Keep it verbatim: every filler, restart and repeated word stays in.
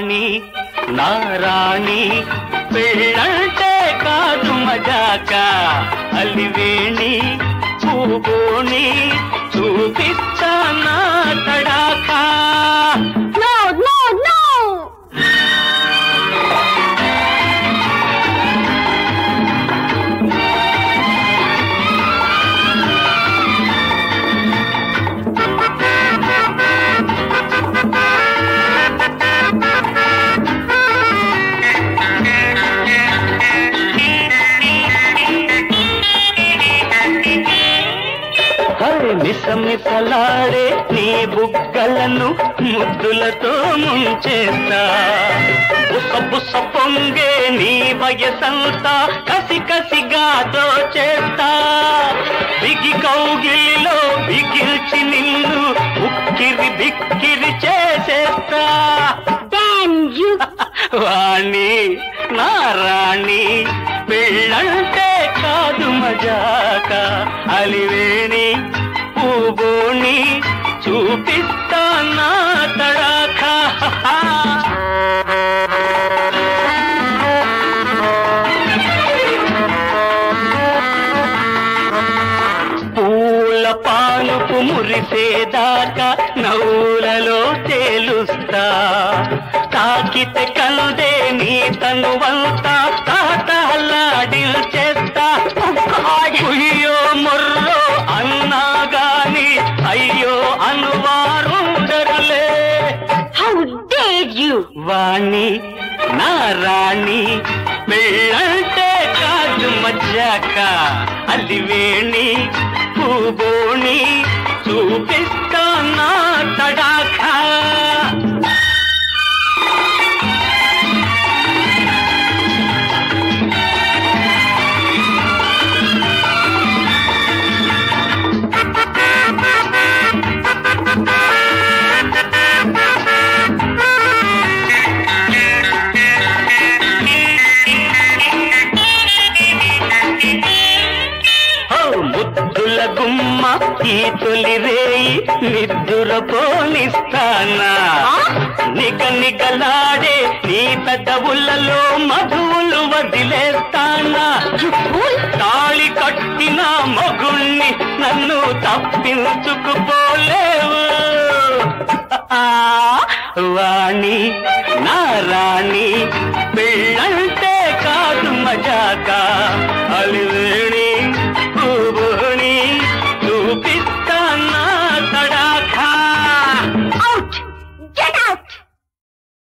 వాణి నారాణి పెళ్ళంటే కాదు మజాక అలివేణి పూబోణి చూపిస్తా నా తడాకా No, no, no! మిసమిసలాడే నీ బుగ్గలను ముద్దులతో ముంచేస్తా బుస బుస పొంగే నీ వయసంతా కసి కసిగా దోచేస్తా బిగి కౌగిలిలో బిగిల్చి నిన్ను ఉక్కిరి బిక్కిరి చేసేస్తా వాణి నారాణి పెళ్ళంటే కాదు మజాక అలివేణి పూబోణి చూపిస్తా నా తడాకా పూల పానుపు మురిసేదాకా నవ్వులలో తేలుస్తా తాకితే కందే నీ తనువంతా తాతలాడిల్చేస్తా అయ్యో మొర్రో అన్నా గాని అయ్యో అనువారుండరులే How dare you! వాణి నారాణి పెళ్ళంటే కాదు మజాక అలివేణి పూబోణి చూపిస్తా నా తడాకా ముద్దుల గుమ్మ ఈ తొలి రేయి నిద్దుర పోనిస్తానా నిగ నిగలాడే నీ పెదవులలో మధువులు వదిలేస్తానా తాళి కట్టిన మగుణ్ణి నన్ను తప్పించుకుపోలేవు వాణి నారాణి పెళ్ళంటే కాదు మజాక